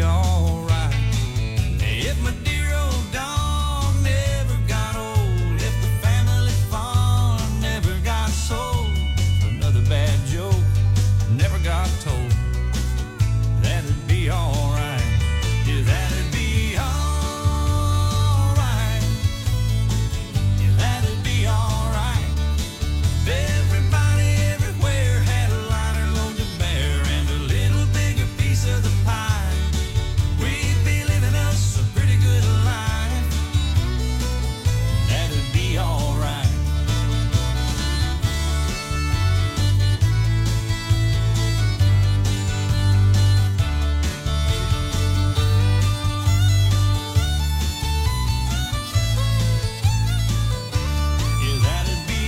be alright. If my dear old dog never got old, if the family farm never got sold, another bad joke never got told, that'd be alright. Yeah, that'd be alright. Yeah, that'd be alright. Everybody everywhere had a lighter load to bear and a little bigger piece of the pie. We'd be living us a pretty good life. That'd be alright. Yeah, that'd be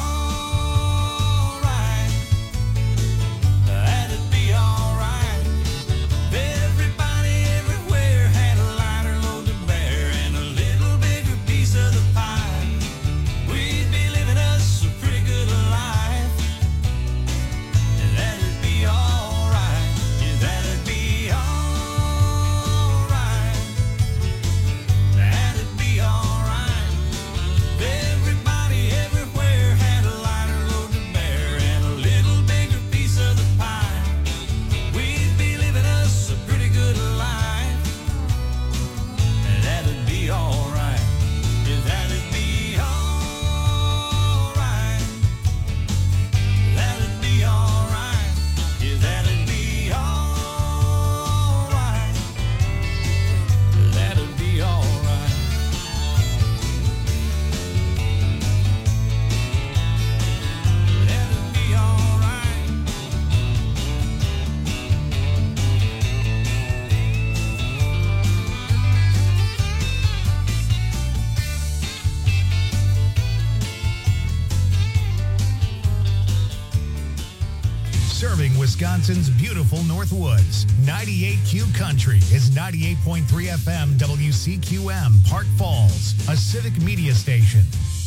alright. That'd be alright. Everybody everywhere had a lighter load to bear and a little bigger piece of the pie. We'd be living us a pretty good life. And that'd be alright. Yeah, that'd be alright. That'd be alright. Everybody everywhere had a lighter load to bear and a little bigger piece of the pie. We'd be living us a pretty good life. And that'd be alright. Yeah, that'd be alright. That'd be alright. Yeah, that'd be alright. That'd be alright. That'd be alright. Serving Wisconsin's beautiful Northwoods. 98Q Country is 98.3 FM WCQM, Park Falls, a civic media station.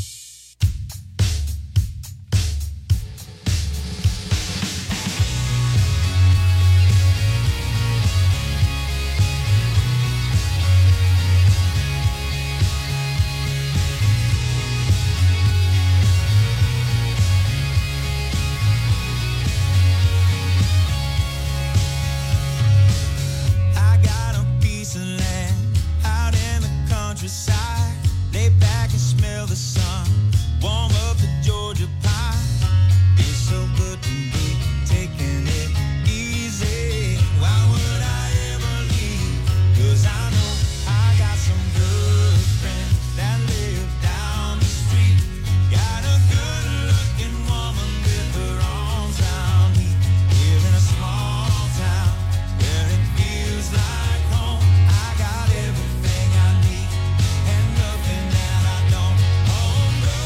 I got a piece of land out in the countryside. Lay back and smell the sun. Warm up the Georgia pie. It's so good to be taking it easy. Why would I ever leave? 'Cause I know I got some good friends that live down the street. Got a good looking woman with her arms around me. Live in a small town where it feels like home. I got everything I need and nothing that I don't. Oh no,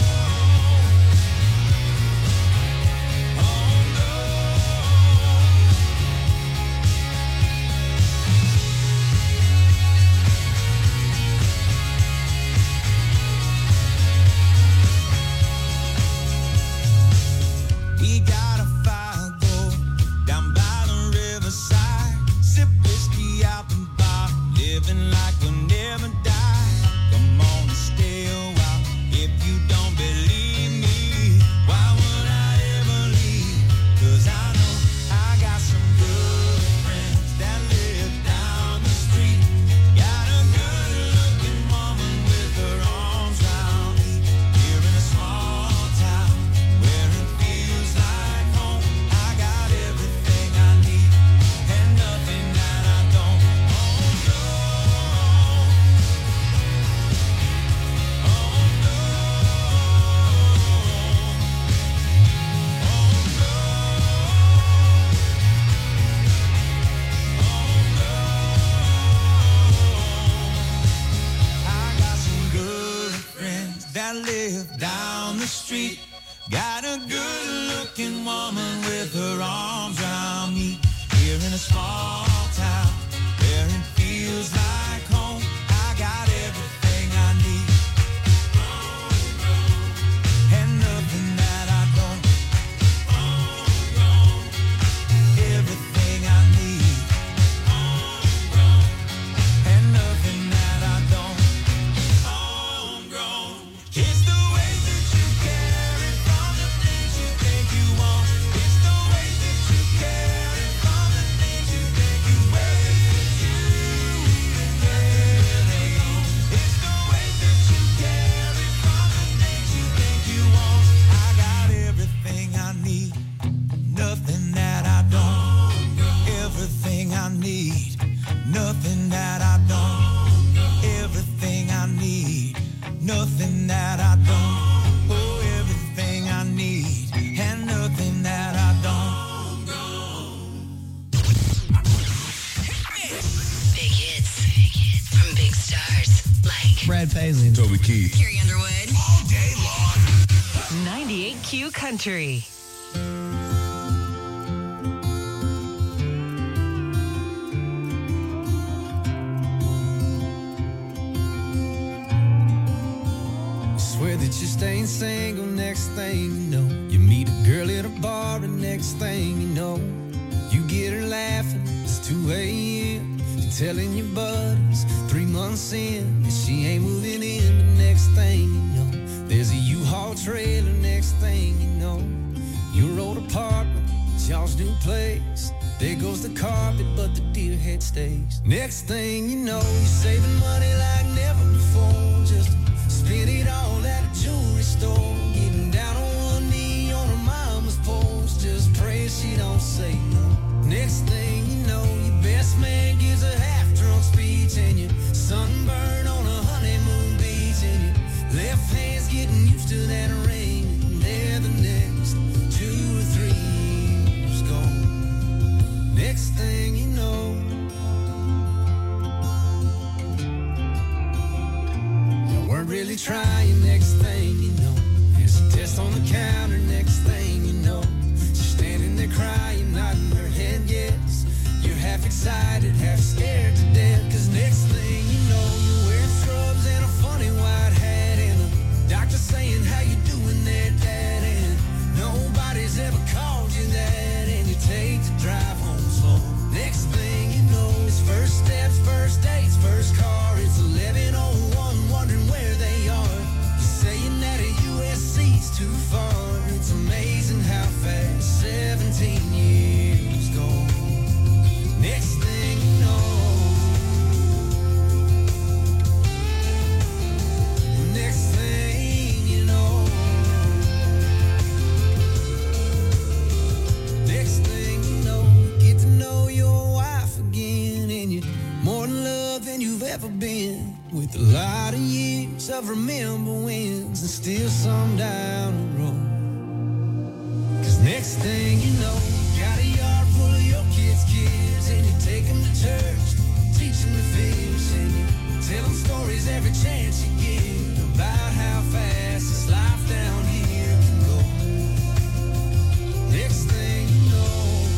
oh no. He got a fire go down by the riverside. Sip whiskey out the bar, living like we'll never die. Come on and stay a while if you don't believe me. Why would I ever leave? 'Cause I know I got some good friends that live down the street. Got a good looking woman with her arms around me. Here in a small town where it feels like home. I got everything I need and nothing that I don't. Oh no, oh no, I got some good friends that live down the street. Got a good looking woman with her arms around me. Here in a small town where it feels like home. I got everything I need and nothing that I don't. Everything I need Brad Paisley. Toby Keith. Carrie Underwood. All day long. 98Q Country. Swear that you're staying single, next thing you know, you meet a girl at a bar, and next thing you know, you get her laughing, it's 2 a.m. You're telling your buddies 3 months in that she ain't moving in, but next thing you know, there's a U-Haul trailer, next thing you know, your old apartment, it's y'all's new place. There goes the carpet, but the deer head stays. Next thing you know, you're saving money like never before, just spend it all at a jewelry store, getting down on one knee on her mama's porch, just pray she don't say no. Next thing you know, your best man gives a half-drunk speech, and you're sunburned on a honeymoon beach, and your left hand's getting used to that ring, and there the next 2 or 3 years gone. Next thing you know, weren't really trying, next thing you know, there's a test on the counter, next thing you know, she's standing there crying, nodding her head yes, you're half excited, half scared to death, cause next thing you know, you're wearing scrubs and a funny white hat, and the doctor saying, how you doing there, Dad, and nobody's ever called you that, and you take the drive home slow. Next thing you know, it's first steps, first dates, first car, it's 11:01, wondering where they are. You're saying that a USC's too far. It's amazing how fast 17 years go. Next thing you know, next thing you know, next thing you know, you get to know your wife again, and you're more in love than you've ever been. With a lot of years of remember wins and still some down the road. Cause next thing you know, you got a yard full of your kids, and you take them to church, teach them to fish, and you tell them stories every chance you get about how fast this life down here can go. Next thing you know,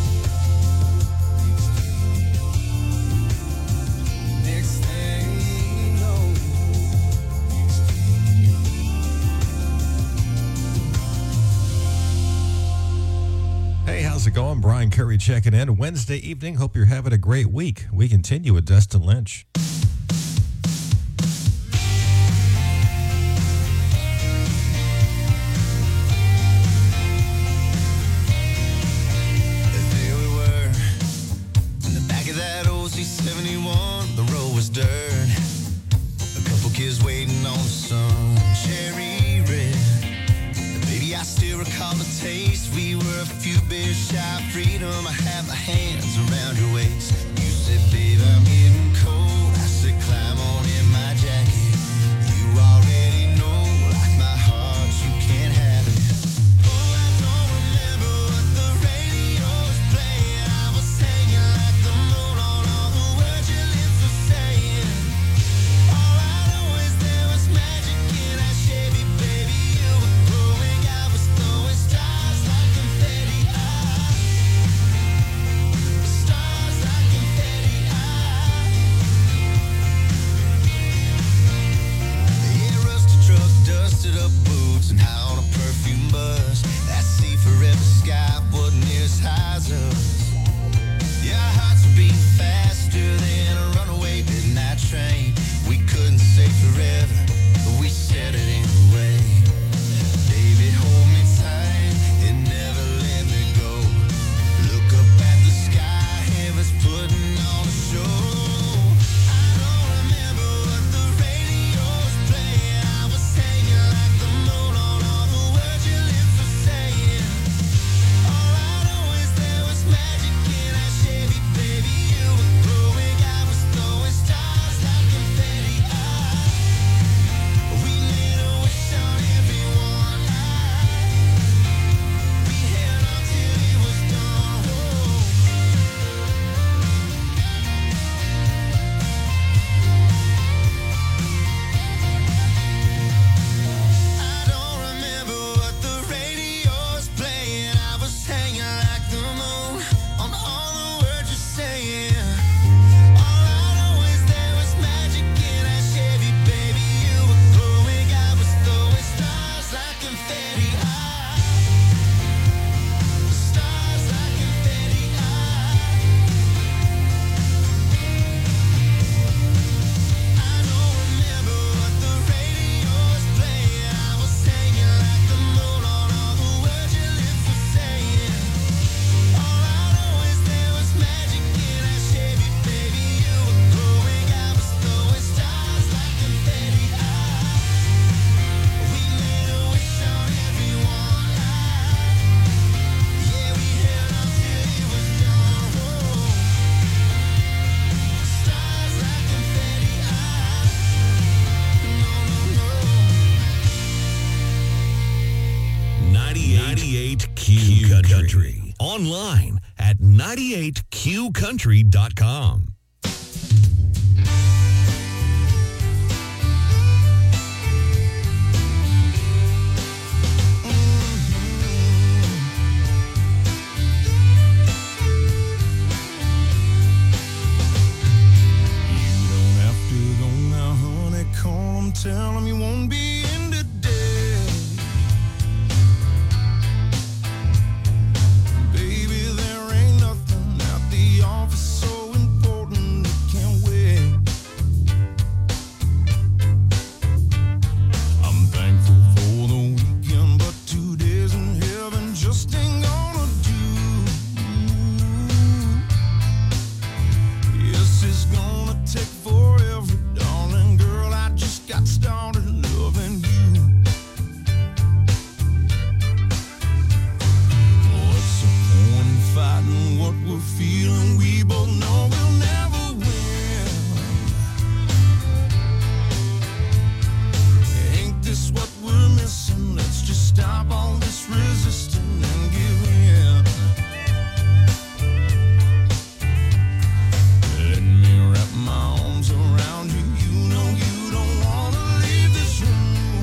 next thing you know. Hey, how's it going? Brian Curry checking in. Wednesday evening. Hope you're having a great week. We continue with Dustin Lynch. There we were, in the back of that old C-71, the road was dirt. A couple kids waiting on the sun, cherry red. And baby, I still recall the taste. We were a few beers shy of freedom. I had my hands around your waist. You said, babe, I'm getting cold. I said, climb on in my jacket. You already know, like my heart, you can't have it. Oh, I don't remember what the radio was playing. I was hanging like the moon on all the words your lips were saying. All I know is there was magic in that Chevy, baby. You were glowing, I was throwing stars like confetti. 98qcountry.com. Tell him you won't be in today. Baby, there ain't nothing at the office so important it can't wait. I'm thankful for the weekend, but 2 days in heaven just ain't gonna do. Yes, it's gonna take forever, darling girl. I just got started loving you. What's the point in fighting what we're feeling? We both know we'll never win. Ain't this what we're missing? Let's just stop all this resisting and give in. Let me wrap my arms around you. You know you don't wanna leave this room.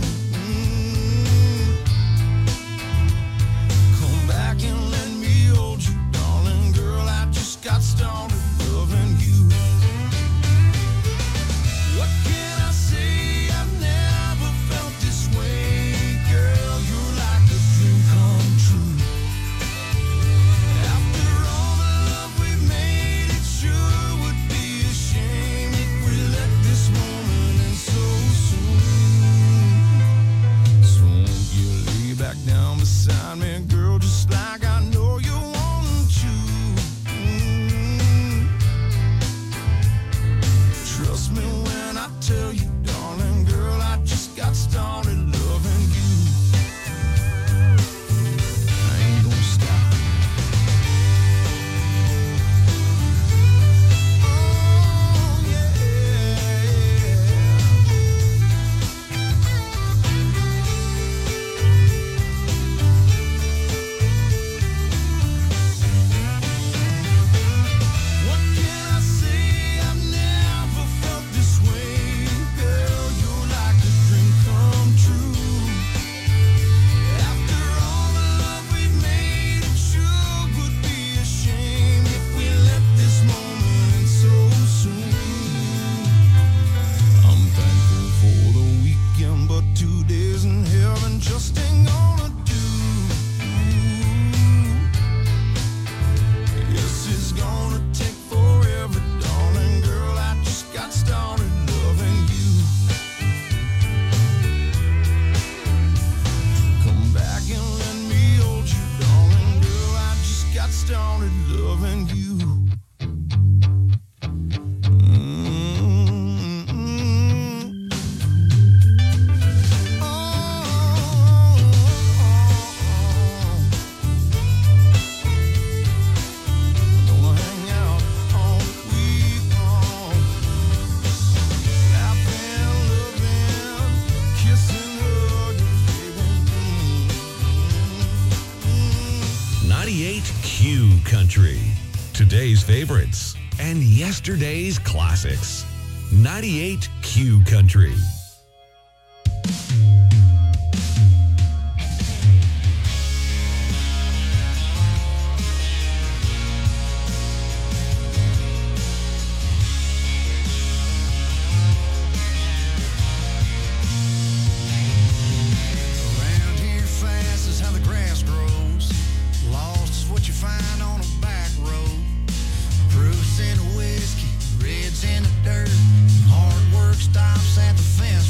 Come back and let me hold you, darling girl. I just got started loving you. What can I say? I've never felt this way, girl. You're like a dream come true. After all the love we've made, it sure would be a shame if we let this moment end so soon. So won't you lay back down beside me, girl, just like I know you want to. Trust me when I tell you, darling girl, I just got started loving you. I ain't gonna stop. Oh, yeah. What can I say? I've never felt this way, girl. You're like a dream come true. After all the love we've made, it sure would be a shame if we let this moment end so soon. I'm thankful for the weekend, but 2 days in heaven just ain't gonna do. Yes, it's gonna take forever, darling girl. I just got started loving you. Come back and let me hold you, darling girl. I just got started loving you. Gonna hang out all week long, laughing, loving, kissing, hugging, baby. 98Q Country. Today's favorites and yesterday's classics. 98Q Country. Around here fast is how the grass grows. Lost is what you find on a back road. Proofs in the whiskey, reds in the dirt. Hard work stops at the fence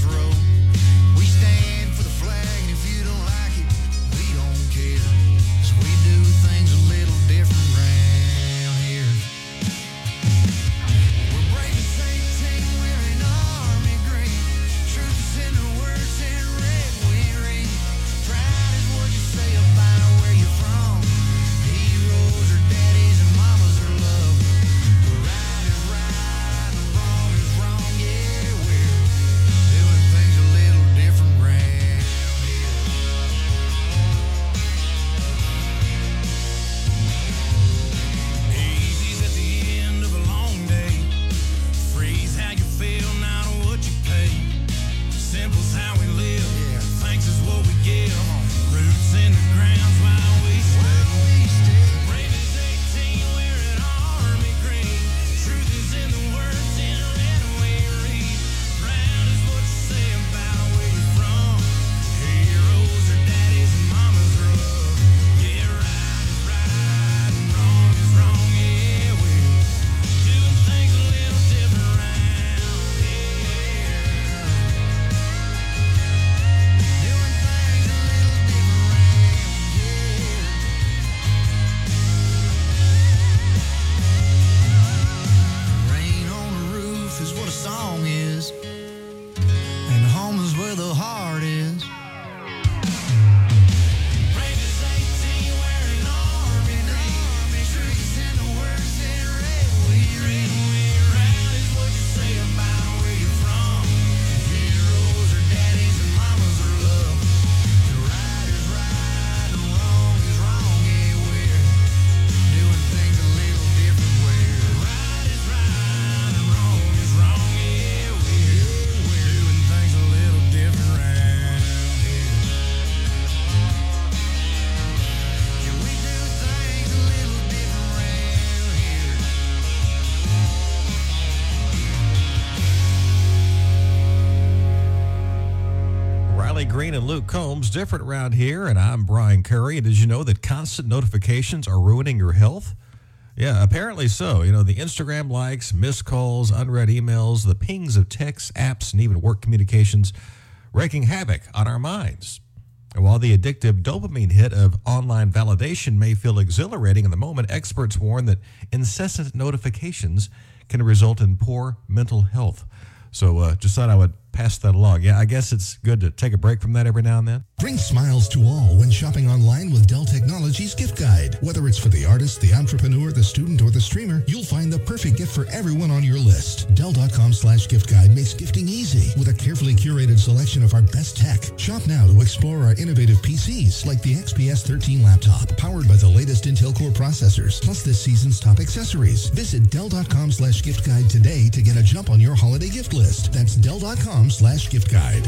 Green and Luke Combs. Different around here, and I'm Brian Curry. And did you know that constant notifications are ruining your health? Yeah, apparently so. You know, the Instagram likes, missed calls, unread emails, the pings of texts, apps, and even work communications wreaking havoc on our minds. And while the addictive dopamine hit of online validation may feel exhilarating in the moment, experts warn that incessant notifications can result in poor mental health. So just thought I would pass that along. Yeah, I guess it's good to take a break from that every now and then. Bring smiles to all when shopping online with Dell Technologies Gift Guide. Whether it's for the artist, the entrepreneur, the student, or the streamer, you'll find the perfect gift for everyone on your list. Dell.com/gift guide makes gifting easy with a carefully curated selection of our best tech. Shop now to explore our innovative PCs like the XPS 13 laptop, powered by the latest Intel Core processors, plus this season's top accessories. Visit Dell.com/gift guide today to get a jump on your holiday gift list. That's Dell.com/gift guide.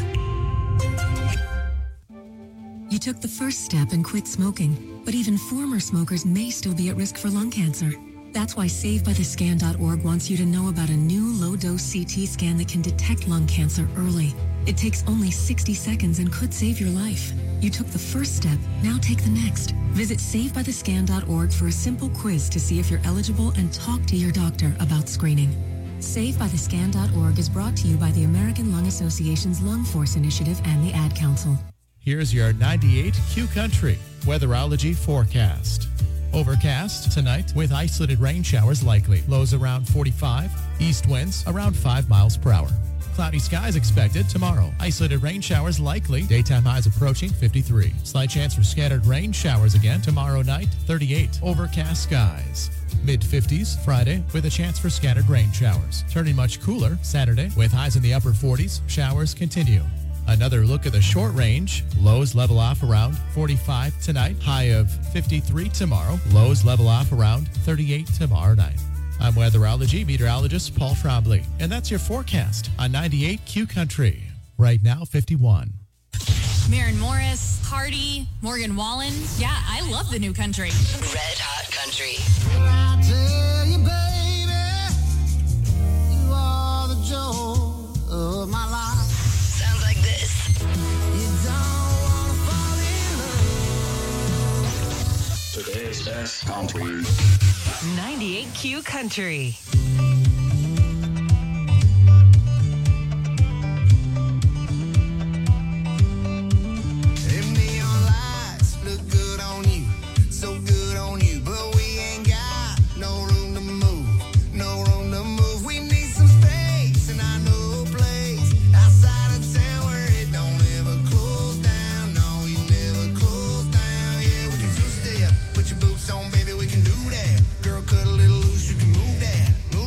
You took the first step and quit smoking, but even former smokers may still be at risk for lung cancer. That's why SaveByTheScan.org wants you to know about a new low-dose CT scan that can detect lung cancer early. It takes only 60 seconds and could save your life. You took the first step, now take the next. Visit SaveByTheScan.org for a simple quiz to see if you're eligible and talk to your doctor about screening. SaveByTheScan.org is brought to you by the American Lung Association's Lung Force Initiative and the Ad Council. Here's your 98 Q Country Weatherology forecast. Overcast tonight with isolated rain showers likely. Lows around 45. East winds around 5 miles per hour. Cloudy skies expected tomorrow. Isolated rain showers likely. Daytime highs approaching 53. Slight chance for scattered rain showers again tomorrow night, 38. Overcast skies. Mid-50s Friday with a chance for scattered rain showers. Turning much cooler Saturday with highs in the upper 40s. Showers continue. Another look at the short range. Lows level off around 45 tonight. High of 53 tomorrow. Lows level off around 38 tomorrow night. I'm weatherology meteorologist Paul Trombley, and that's your forecast on 98 Q Country. Right now, 51. Maren Morris, Hardy, Morgan Wallen. Yeah, I love the new country. Red Hot Country. I tell you, baby, you are the joy of my life. Sounds like this. You don't want to fall in love. Today's best country. 98 Q Country. Them neon lights look good on you, so good on you, but we ain't got no room to move, no room to move. We need some space, and I know a place outside of town where it don't ever close down. No, we never close down. Yeah, we can two-step, put your boots on, baby, we can do that. Girl, cut a little loose, you can move that, move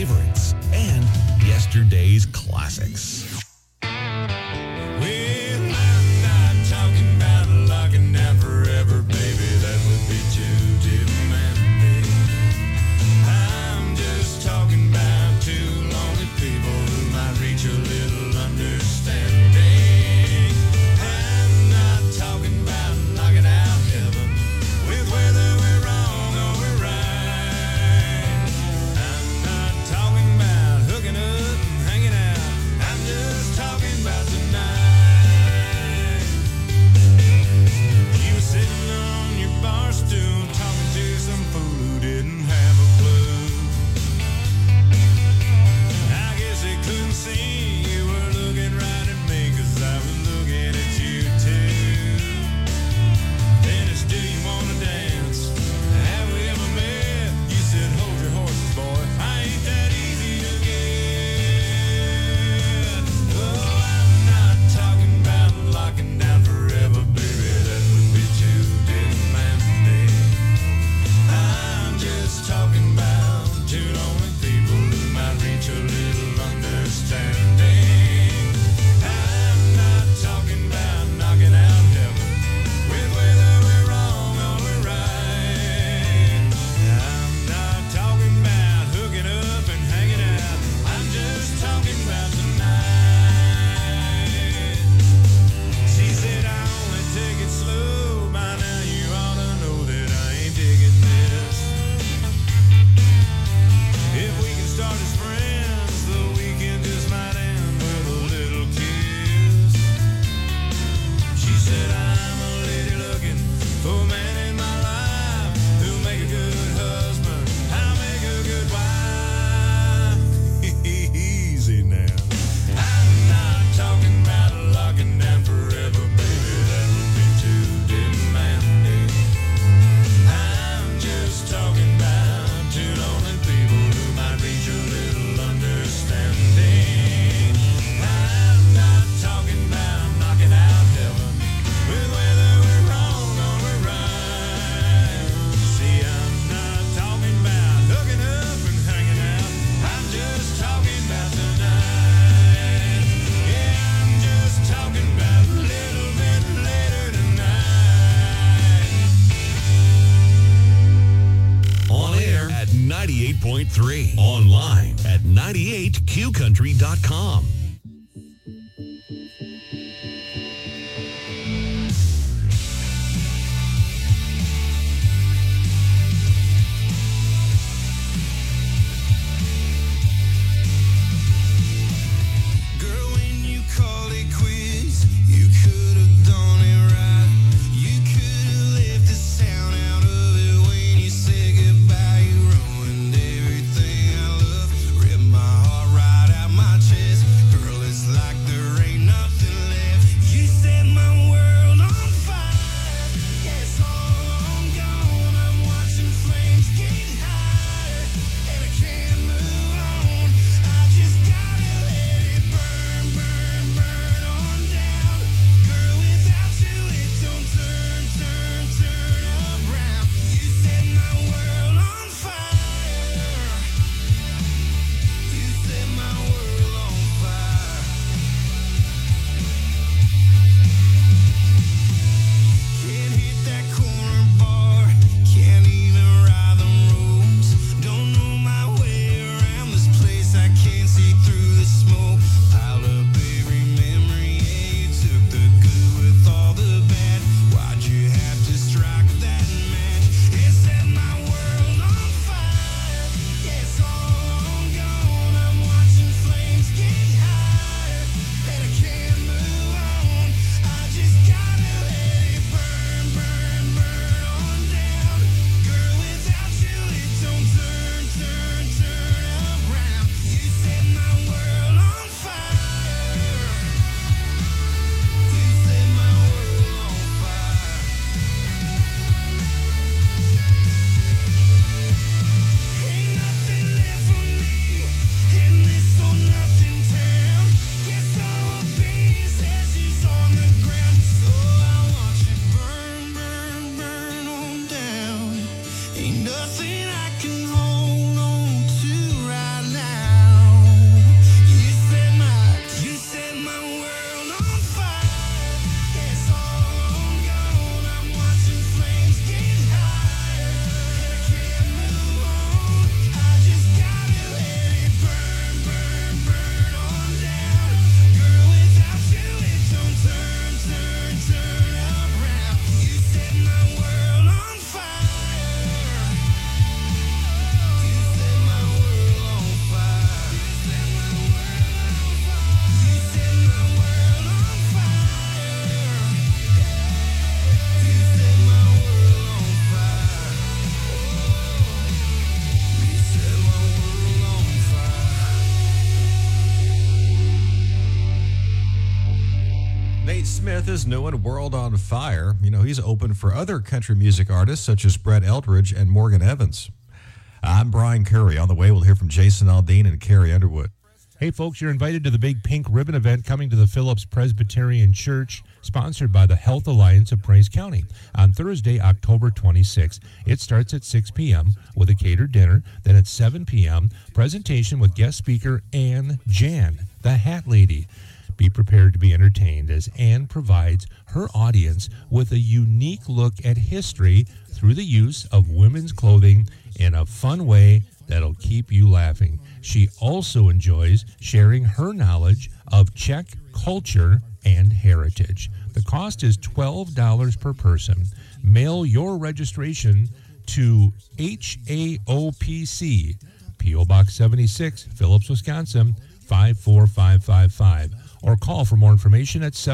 favorites and yesterday's classics. Well, I'm not talking about locking down forever, baby. That would be too demanding. I'm just talking about two lonely people who might reach a little understanding. I'm not talking about knocking out heaven with whether we're wrong or we're right. I'm not talking about hooking up and hanging out. I'm just talking about tonight. You were sitting on your bar stool talking to some fool who didn't have a clue. I guess they couldn't see you were looking right at me, 'cause I was looking at you too. Then it's, do you wanna dance? Have we ever met? You said, hold your horses, boy. I ain't that easy to get. Oh, I'm not talking about locking down forever, baby. That would be too demanding. I'm just talking about two lonely people who might reach a little understanding. I'm not talking about knocking out heaven with whether we're wrong or we're right. I'm not talking about hooking up and hanging out. I'm just talking about tonight. She said, I only take it slow. By now you ought to know that I ain't digging this. If we can start as friends, the weekend just might end with a little kiss. She said, I'm a lady looking for a man in my life who'll make a good husband. I'll make a good wife. Easy now. I'm not talking about locking down forever, baby. That would be too demanding. I'm just talking about two lonely people who might reach a little understanding. I'm not talking about knocking out heaven with whether we're wrong or we're right. See, I'm not talking about hooking up and hanging out. I'm just talking about tonight. Yeah, I'm just talking about a little bit later tonight. On air at 98.3. Online at 98qcountry.com. Girl, when you called it quits, you could have done it right. You could have left the sound out of it when you said goodbye. You ruined everything I love. Ripped my heart right out my chest. Nate Smith is new in World on Fire. You know, he's open for other country music artists such as Brett Eldridge and Morgan Evans. I'm Brian Curry. On the way, we'll hear from Jason Aldean and Carrie Underwood. Hey, folks, you're invited to the big pink ribbon event coming to the Phillips Presbyterian Church, sponsored by the Health Alliance of Praise County, on Thursday, October 26th. It starts at 6 p.m. with a catered dinner. Then at 7 p.m., presentation with guest speaker Ann Jan, the Hat Lady. Be prepared to be entertained as Ann provides her audience with a unique look at history through the use of women's clothing in a fun way that'll keep you laughing. She also enjoys sharing her knowledge of Czech culture and heritage. The cost is $12 per person. Mail your registration to HAOPC, P.O. Box 76, Phillips, Wisconsin, 54555, or call for more information at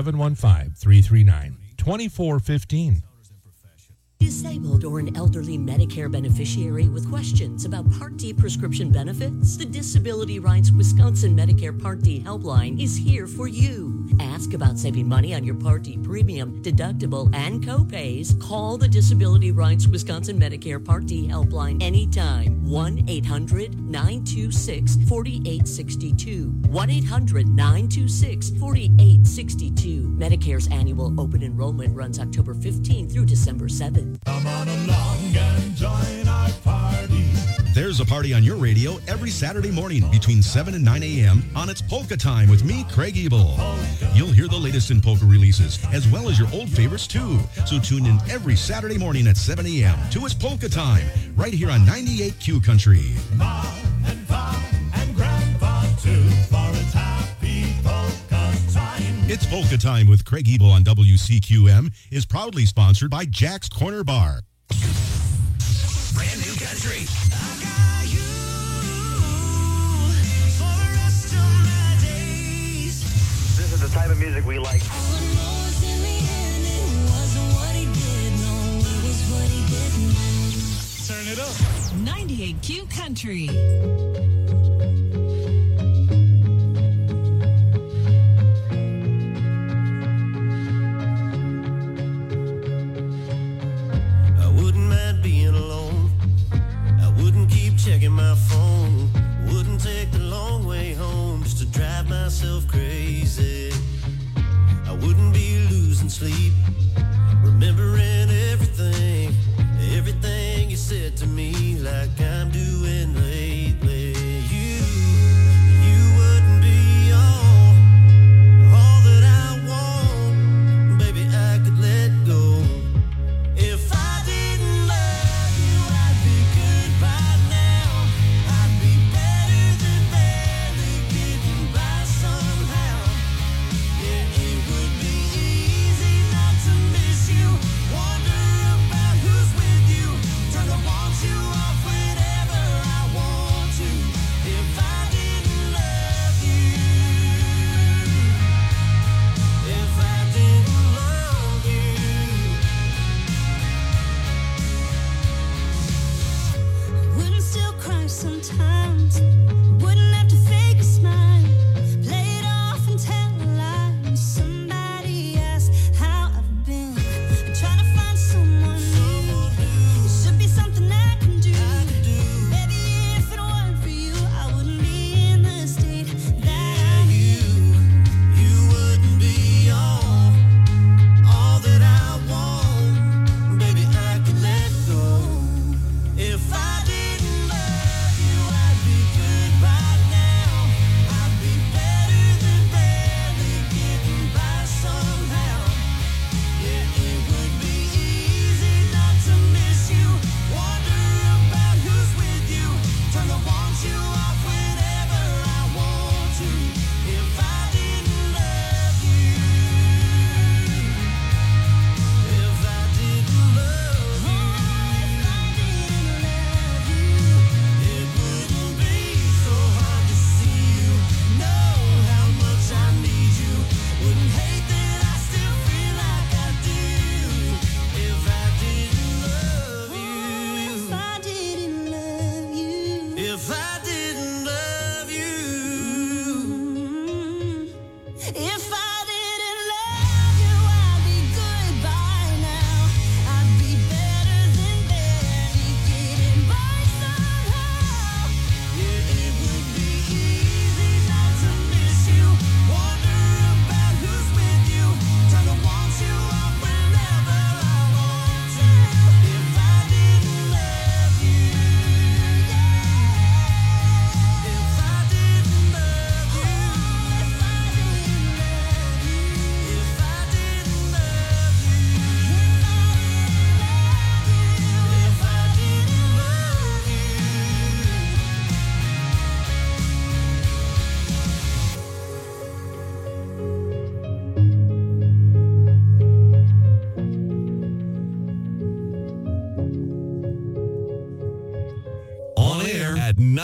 715-339-2415. Disabled or an elderly Medicare beneficiary with questions about Part D prescription benefits? The Disability Rights Wisconsin Medicare Part D helpline is here for you. Ask about saving money on your Part D premium, deductible, and co-pays. Call the Disability Rights Wisconsin Medicare Part D helpline anytime. 1-800-926-4862. 1-800-926-4862. Medicare's annual open enrollment runs October 15th through December 7th. Come on along and join our party. There's a party on your radio every Saturday morning between 7 and 9 a.m. on It's Polka Time with me, Craig Ebel. You'll hear the latest in polka releases, as well as your old favorites, too. So tune in every Saturday morning at 7 a.m. to It's Polka Time, right here on 98Q Country. Mom and Pop and Grandpa, too, for its happy polka time. It's Polka Time with Craig Ebel on WCQM is proudly sponsored by Jack's Corner Bar. Brand new country. I got you for the rest of my days. This is the type of music we like. Turn it up. 98Q Country. Checking my phone, wouldn't take the long way home just to drive myself crazy. I wouldn't be losing sleep, remembering everything you said to me, like I'm doing lately. You wouldn't be all that I want, baby. I could let go if I didn't love you. I'd be goodbye. About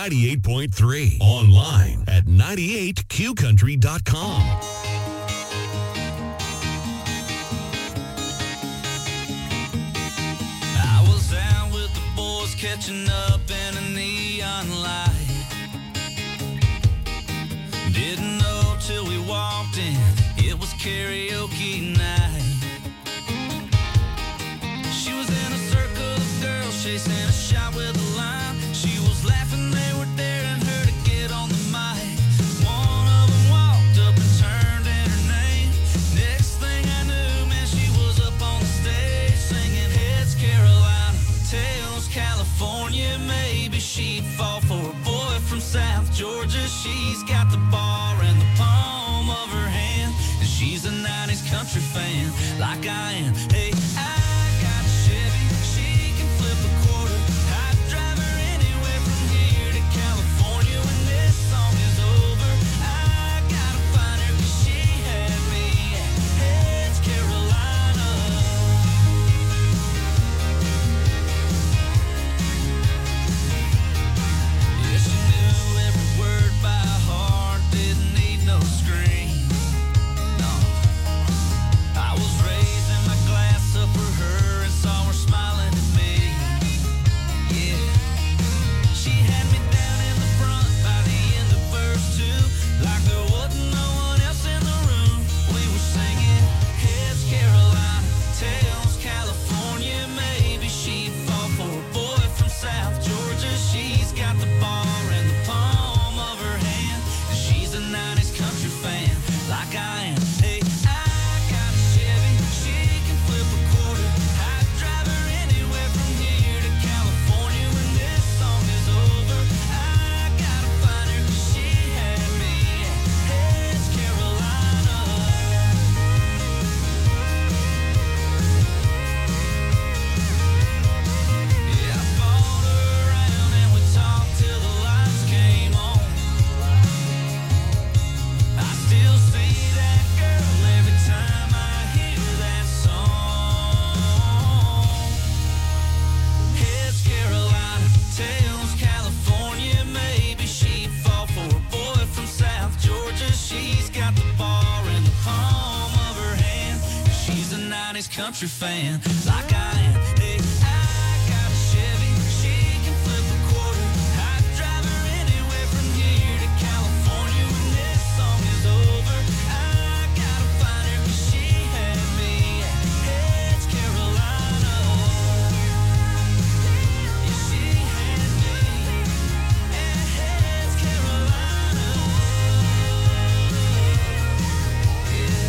98.3. Online at 98qcountry.com. I was out with the boys catching up in a neon light. Didn't know till we walked in, it was karaoke night. She was in a circle of girls chasing a shot with a line. She was laughing, they were daring her to get on the mic. One of them walked up and turned in her name. Next thing I knew, man, she was up on the stage singing Heads Carolina, Tails California. Maybe she'd fall for a boy from South Georgia. She's got the bar in the palm of her hand, and she's a 90s country fan like I am. Hey, I got a Chevy, she can flip a quarter. I'd drive her anywhere from here to California. When this song is over, I gotta find her 'cause she had me at Heads Carolina. Yeah, she knew every word by heart, didn't need no screen. No, I was raising my glass up for her and saw her smiling at me. Yeah, she had me down in the front by the end of verse 2, like there wasn't no one else in the room. We were singing Heads Carolina, Tails California. Maybe she'd fall for a boy from South Georgia. She's got the bar in the palm of her hand, and she's a 90s country fan like I am. Hey, I got a Chevy, she can flip a quarter. I'd drive her anywhere from here to California. When this song is over, I gotta find her 'cause she had me at Heads Carolina. Yeah, I followed her around and we talked till the lights came on. I still see that girl every time I hear that song. Heads Carolina, Tails California. Maybe she'd fall for a boy from South Georgia. She's got the bar in the palm of her hand, and she's a 90s country fan like I am. Hey, I got a Chevy, she can flip a quarter. I'd drive her anywhere from here to California. When this song is over, I gotta find her 'cause she had me at Heads Carolina. Yeah, she had me at Heads Carolina. Yeah.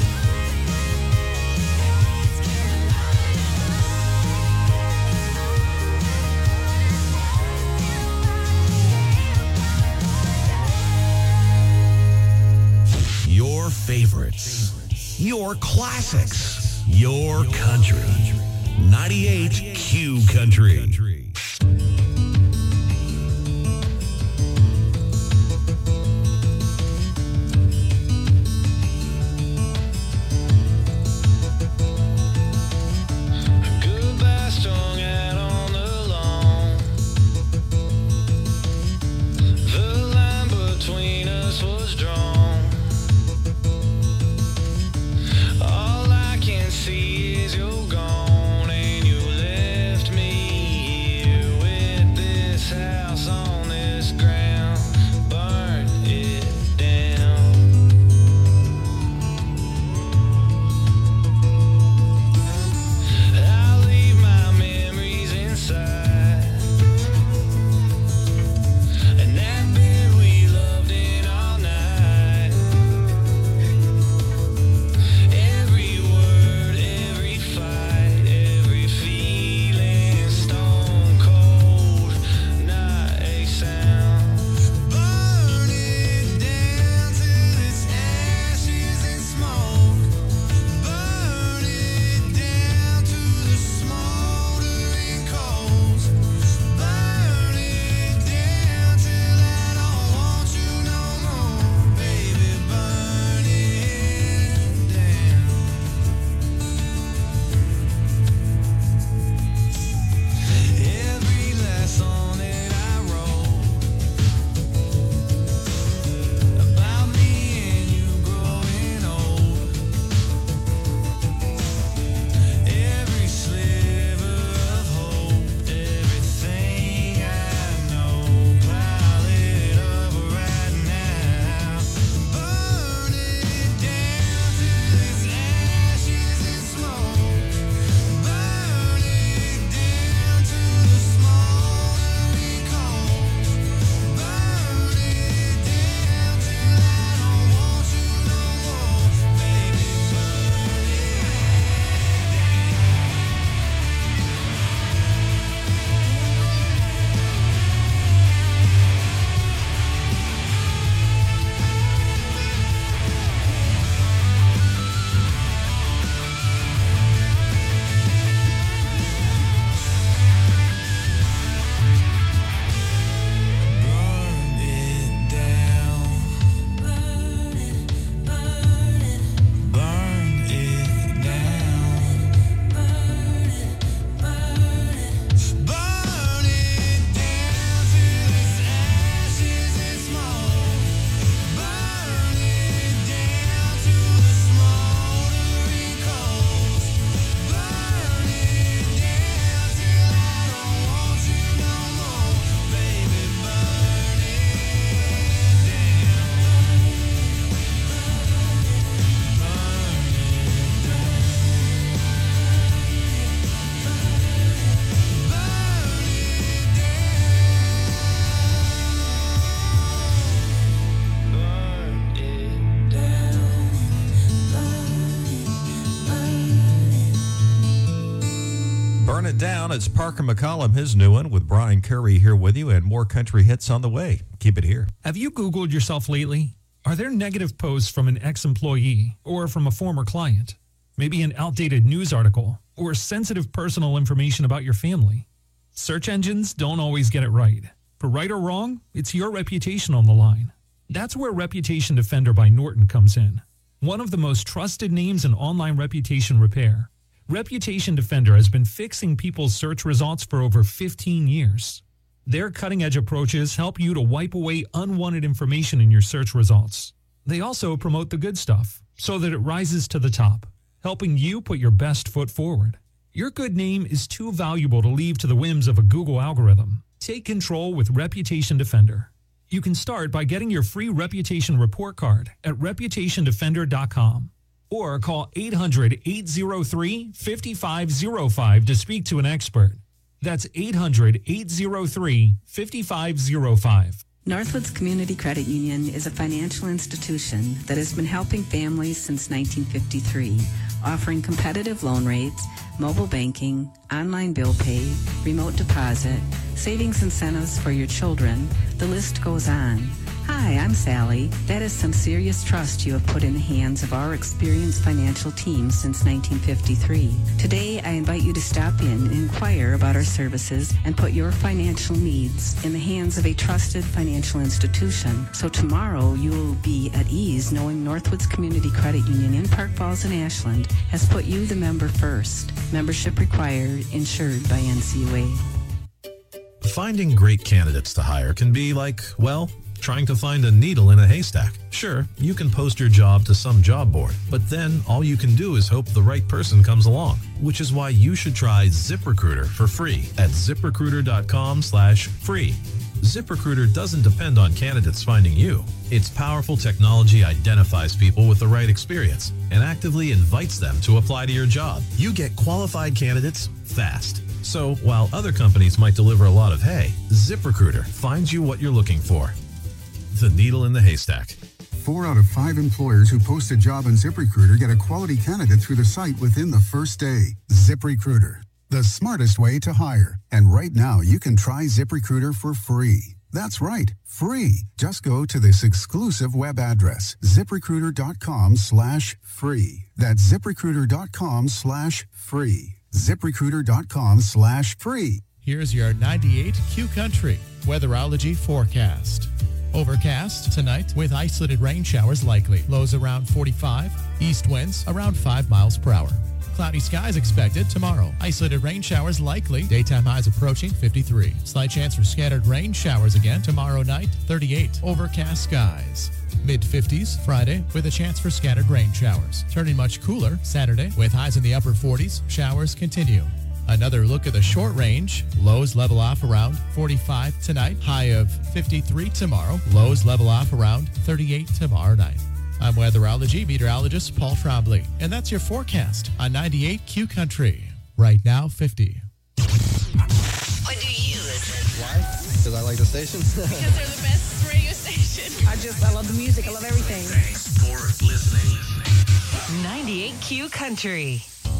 Your favorites, your classics, your country. 98Q Country. Goodbye strung out on the lawn. The line between us was drawn. All I can see is you're gone, and you left me tearing it down. It's Parker McCollum, his new one, with Brian Curry here with you, and more country hits on the way. Keep it here. Have you Googled yourself lately? Are there negative posts from an ex-employee or from a former client? Maybe an outdated news article or sensitive personal information about your family? Search engines don't always get it right. For right or wrong, it's your reputation on the line. That's where Reputation Defender by Norton comes in. One of the most trusted names in online reputation repair. Reputation Defender has been fixing people's search results for over 15 years. Their cutting-edge approaches help you to wipe away unwanted information in your search results. They also promote the good stuff so that it rises to the top, helping you put your best foot forward. Your good name is too valuable to leave to the whims of a Google algorithm. Take control with Reputation Defender. You can start by getting your free reputation report card at reputationdefender.com or call 800-803-5505 to speak to an expert. That's 800-803-5505. Northwoods Community Credit Union is a financial institution that has been helping families since 1953, offering competitive loan rates, mobile banking, online bill pay, remote deposit, savings incentives for your children. The list goes on. Hi, I'm Sally. That is some serious trust you have put in the hands of our experienced financial team since 1953. Today, I invite you to stop in and inquire about our services and put your financial needs in the hands of a trusted financial institution. So tomorrow, you will be at ease knowing Northwoods Community Credit Union in Park Falls and Ashland has put you, the member, first. Membership required, insured by NCUA. Finding great candidates to hire can be like, well, trying to find a needle in a haystack. Sure, you can post your job to some job board, but then all you can do is hope the right person comes along, which is why you should try ZipRecruiter for free at ZipRecruiter.com/free. ZipRecruiter doesn't depend on candidates finding you. Its powerful technology identifies people with the right experience and actively invites them to apply to your job. You get qualified candidates fast. So while other companies might deliver a lot of hay, ZipRecruiter finds you what you're looking for. The needle in the haystack. 4 out of 5 employers who post a job on ZipRecruiter get a quality candidate through the site within the first day. ZipRecruiter, the smartest way to hire. And right now, you can try ZipRecruiter for free. That's right, free. Just go to this exclusive web address, ZipRecruiter.com/free. That's ZipRecruiter.com/free. ZipRecruiter.com/free. Here's your 98 Q Country weatherology forecast. Overcast tonight with isolated rain showers likely. Lows around 45. East winds around 5 miles per hour. Cloudy skies expected tomorrow. Isolated rain showers likely. Daytime highs approaching 53. Slight chance for scattered rain showers again tomorrow night, 38. Overcast skies. Mid-50s Friday with a chance for scattered rain showers. Turning much cooler Saturday with highs in the upper 40s. Showers continue. Another look at the short range. Lows level off around 45 tonight. High of 53 tomorrow. Lows level off around 38 tomorrow night. I'm weatherology meteorologist Paul Trombley, and that's your forecast on 98 Q Country. Right now, 50. Why do you listen? Why? Because I like the station. Because they're the best radio station. I love the music. I love everything. Thanks for listening. 98 Q Country.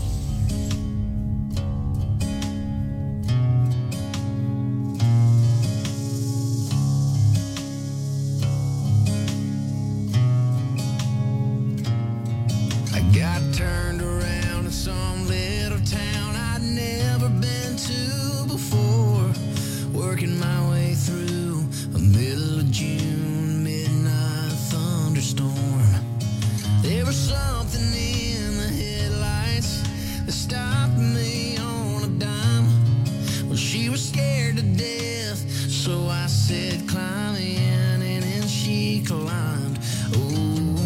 Got turned around in some little town I'd never been to before. Working my way through a middle of June midnight thunderstorm. There was something in the headlights that stopped me on a dime. Well, she was scared to death, so I said, climb in, and then she climbed. Oh,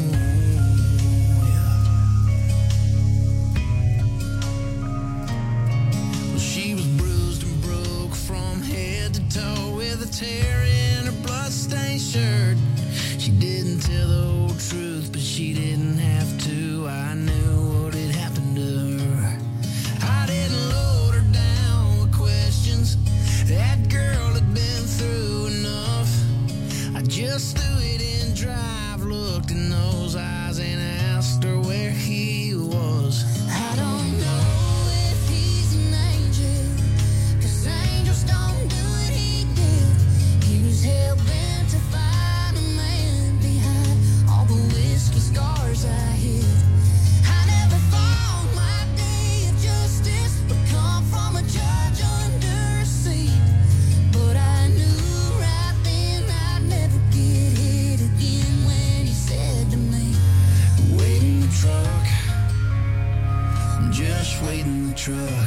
with a tear in her bloodstained shirt. She didn't tell the whole truth, but she didn't have to. I knew what had happened to her. I didn't load her down with questions. That girl had been through enough. I just threw it in drive, looked in those eyes, and asked her where he was. I don't know if he's an angel just waiting the truck.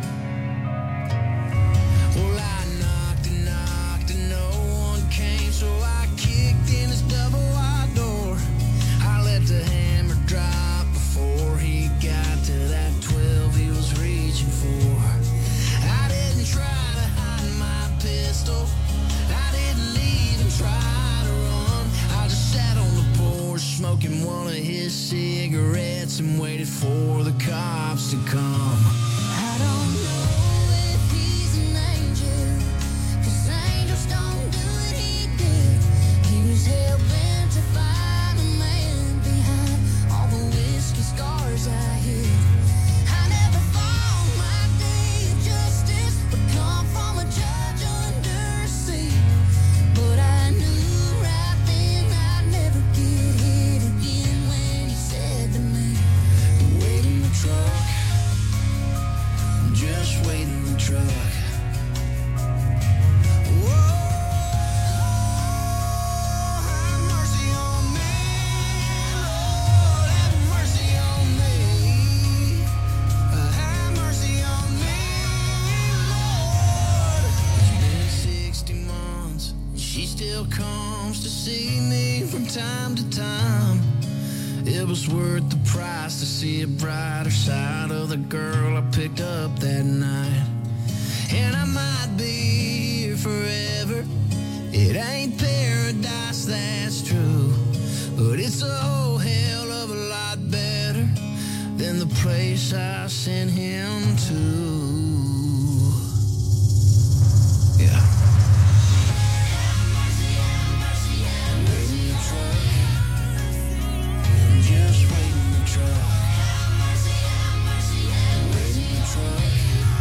Well, I knocked and no one came, so I kicked in his double wide door. I let the hammer drop before he got to that 12 he was reaching for. I didn't try to hide my pistol. I didn't even try to run. I just sat on the porch smoking one of his cigarettes and waited for the cops to come. I don't know if he's an angel, 'cause angels don't do what he did. He was hell-bent to find a man behind all the whiskey scars I hid. I never thought my day of justice would come from a judge under sea, but I knew right then I'd never get hit again when he said to me, wait in the truck, just wait in the truck. Whoa, have mercy on me, Lord, have mercy on me. Have mercy on me, Lord. It's been 60 months, and she still comes to see me from time to time. It was worth the price to see a brighter side of the girl I picked up that night. And I might be here forever. It ain't paradise, that's true, but it's a whole hell of a lot better than the place I sent him to. Yeah. Wait in the truck. Just wait in the truck. Wait in the truck.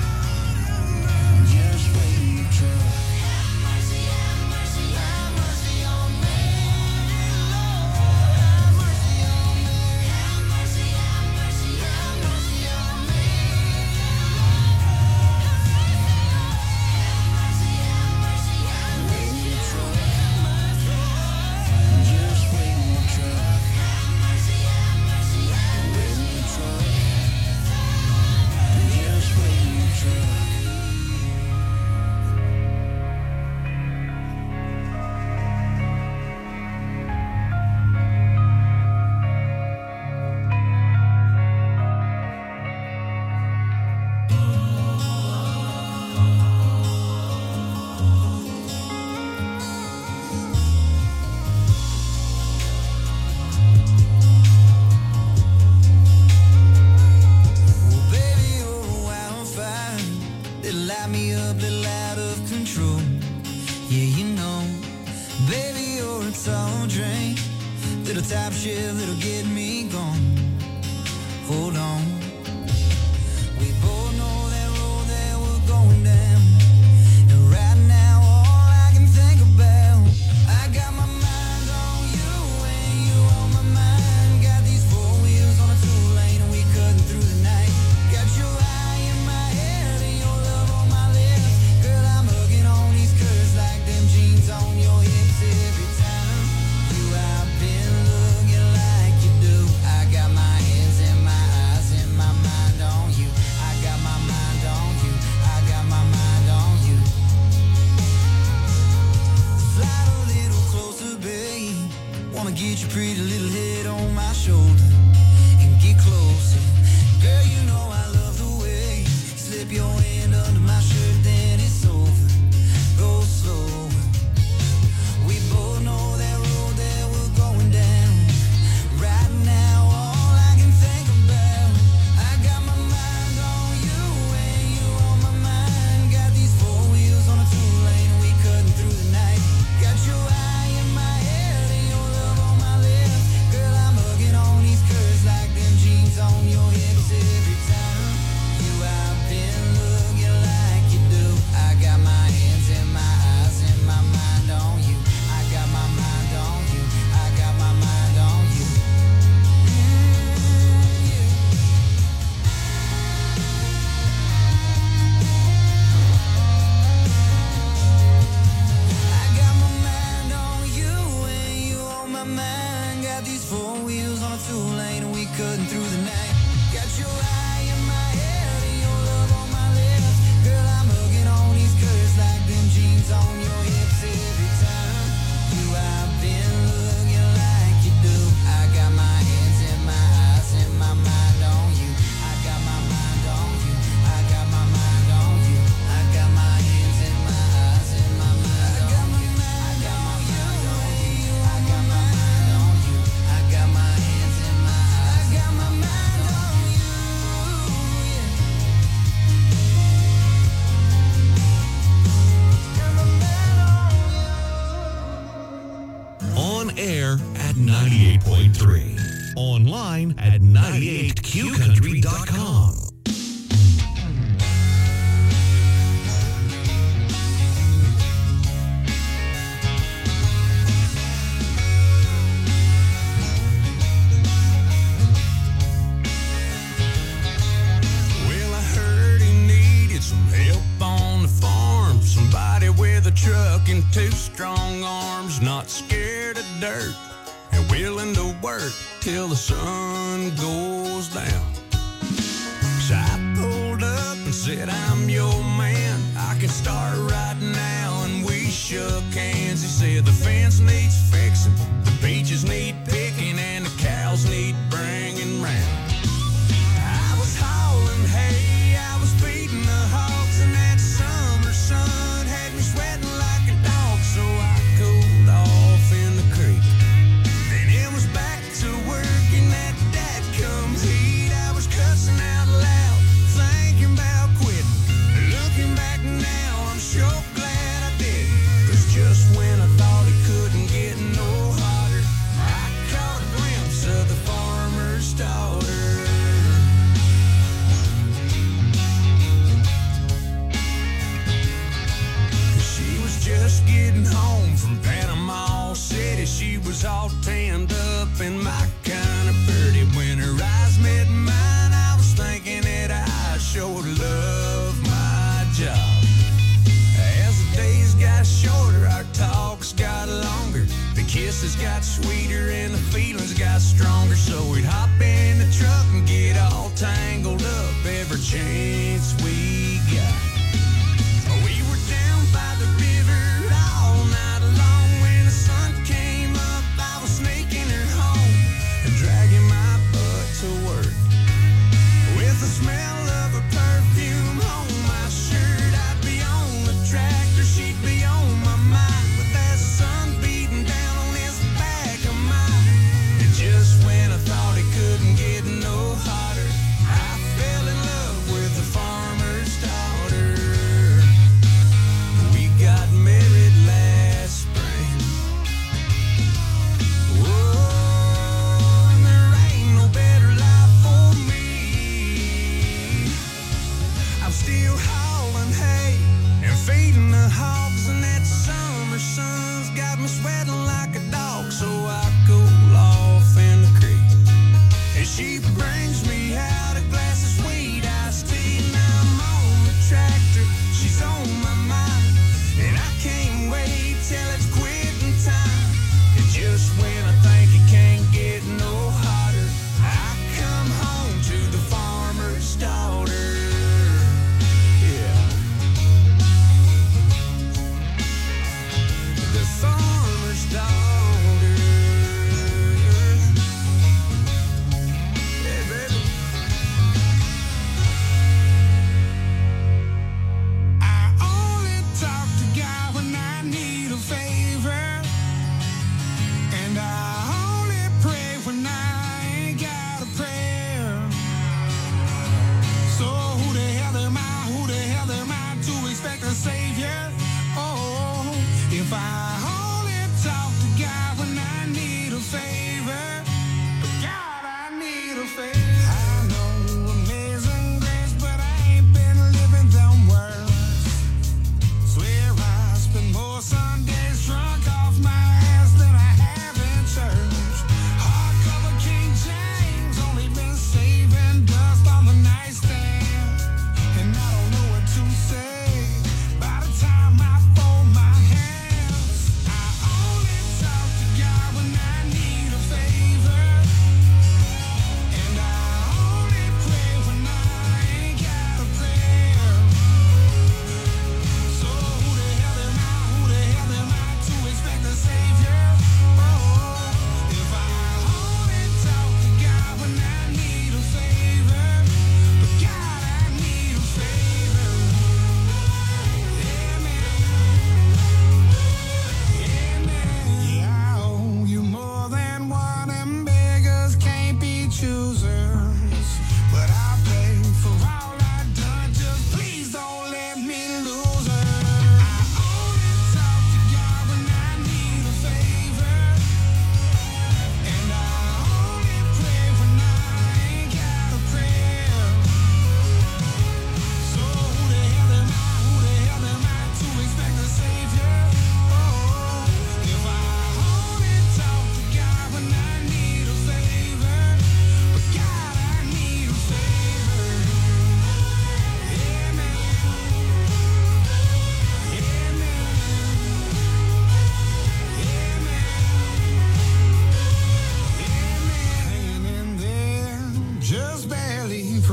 Just wait in the truck. Have mercy on me, Lord. Have mercy on me. Have mercy on me. Wait in the truck. Just wait in the truck. Wait in the truck. Just wait in the truck. Well, baby, you're a wildfire. They light me up, little out of control. Yeah, you know, baby, you're a tall drink. Little top shift that'll get me gone. Hold on. We both know that road that we're going down. And right now, all I can think about, I got my mind on you and you on my mind. Got these four wheels on a two-lane and we cutting through the night. Got your eye in my head and your love on my lips. Girl, I'm hugging on these curves like them jeans on your hips every time. You have been looking like you do. I got my hands and my eyes and my mind on you. I got my mind on you. I got my mind on you. Slide a little closer, babe. Wanna get your pretty little head on my shoulder and get closer. Girl, you know I love the way you slip your hand under my shirt, then it's over. Go slow. We both know that road that we're going down. Right now, all I can think about, I got my mind on you and you on my mind. Got these four wheels on a two-lane and we cutting through the night. Got your eye in my head and your love on my lips. Girl, I'm hugging on these curves like them jeans on your hips every time. You have been looking like you do. I got my hands and my eyes and my mind on you. I got my mind on you. I got my mind on you. I got my mind on you and you on my mind. Got these four wheels on a two-lane and we cutting through the night. Got your eye in my head hands on your hips every time you have been looking like you do. I got my hands and my eyes and my mind on you. I got my mind on you. I got my mind on you. I got my hands and my eyes and my mind on you. I got my mind on you. I got my mind on you. I got my hands and my eyes. I got my mind on you. On air at 98.3. Online at 98qcountry.com. Well, I heard he needed some help on the farm. Somebody with a truck and two strong arms, not scared of dirt and willing to work till the sun goes down. So I pulled up and said, I'm your man. I can start right now. And we shook hands. He said, the fence needs fixing, the beaches need picking, and the cows need bringing round. I was hauling hay, I was feeding the hogs, and that summer sun had me sweating like a dog. So I cooled off in the creek. Then it was back to work in that dadcomes heat. I was cussing out loud, thinking about quitting. Looking back now, I'm sure glad I didn't. 'Cause just when I thought it couldn't get no hotter, I caught a glimpse of the farmer's daughter. She was just getting home from Panama City. She was all tanned up and my kind of pretty. When her eyes met mine, I was thinking that I sure would love my job. As the days got shorter, our talks got longer. The kisses got sweeter and the feelings got stronger. So we'd hop in the truck and get all tangled up every chance we got. We were down by the river all night long. When the sun came up, I was sneaking her home and dragging my butt to work. With the smell of her perfume on my shirt, I'd be on the tractor, she'd be on my mind. With that sun beating down on this back of mine. And just when I thought it couldn't get no hotter, I fell in love with the farmer's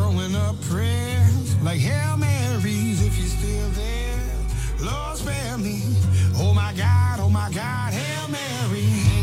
throwing up prayers like Hail Marys if you're still there. Lord, spare me. Oh my God, Hail Mary.